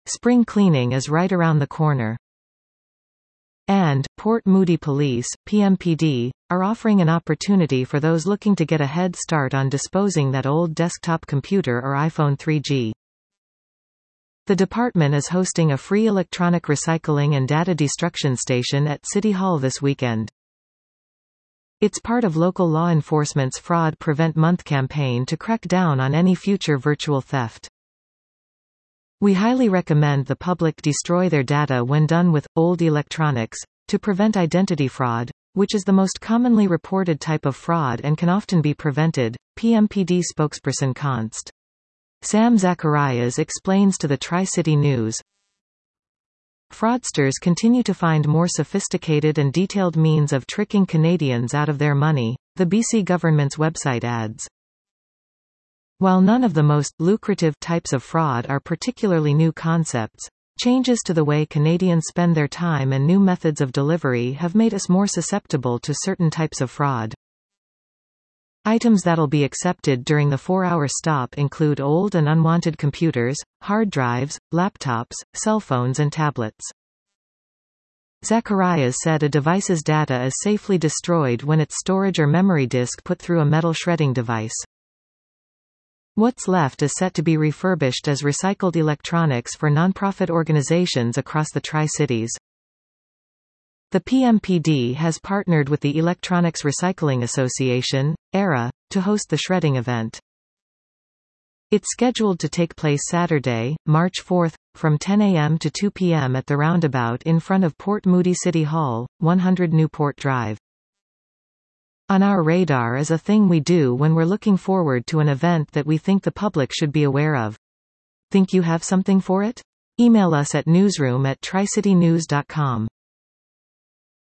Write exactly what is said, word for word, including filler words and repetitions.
Spring cleaning is right around the corner. And, Port Moody Police, P M P D, are offering an opportunity for those looking to get a head start on disposing that old desktop computer or iPhone three G. The department is hosting a free electronic recycling and data destruction station at City Hall this weekend. It's part of local law enforcement's Fraud Prevent Month campaign to crack down on any future virtual theft. We highly recommend the public destroy their data when done with old electronics, to prevent identity fraud, which is the most commonly reported type of fraud and can often be prevented, P M P D spokesperson Const. Sam Zacharias explains to the Tri-City News. Fraudsters continue to find more sophisticated and detailed means of tricking Canadians out of their money, the B C government's website adds. While none of the most lucrative types of fraud are particularly new concepts, changes to the way Canadians spend their time and new methods of delivery have made us more susceptible to certain types of fraud. Items that'll be accepted during the four-hour stop include old and unwanted computers, hard drives, laptops, cell phones and tablets. Zacharias said a device's data is safely destroyed when its storage or memory disk put through a metal shredding device. What's left is set to be refurbished as recycled electronics for nonprofit organizations across the Tri-Cities. The P M P D has partnered with the Electronics Recycling Association, E R A, to host the shredding event. It's scheduled to take place Saturday, March fourth, from ten a m to two p m at the roundabout in front of Port Moody City Hall, one hundred Newport Drive. On our radar is a thing we do when we're looking forward to an event that we think the public should be aware of. Think you have something for it? Email us at newsroom at tricitynews dot com.